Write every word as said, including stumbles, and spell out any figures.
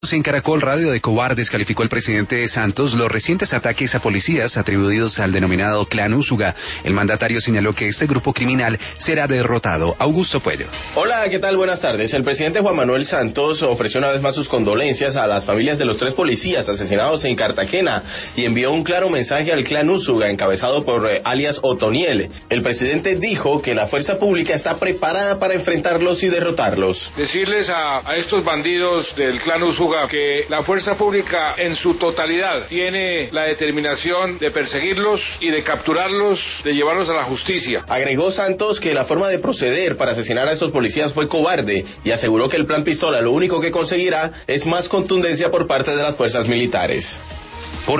En Caracol Radio de Cobardes calificó el presidente Santos los recientes ataques a policías atribuidos al denominado Clan Úsuga. El mandatario señaló que este grupo criminal será derrotado. Augusto Puello. Hola, ¿qué tal? Buenas tardes. El presidente Juan Manuel Santos ofreció una vez más sus condolencias a las familias de los tres policías asesinados en Cartagena y envió un claro mensaje al Clan Úsuga, encabezado por eh, alias Otoniel. El presidente dijo que la fuerza pública está preparada para enfrentarlos y derrotarlos. Decirles a, a estos bandidos del Clan Úsuga que la fuerza pública en su totalidad tiene la determinación de perseguirlos y de capturarlos, de llevarlos a la justicia. Agregó Santos que la forma de proceder para asesinar a estos policías fue cobarde y aseguró que el plan Pistola lo único que conseguirá es más contundencia por parte de las fuerzas militares.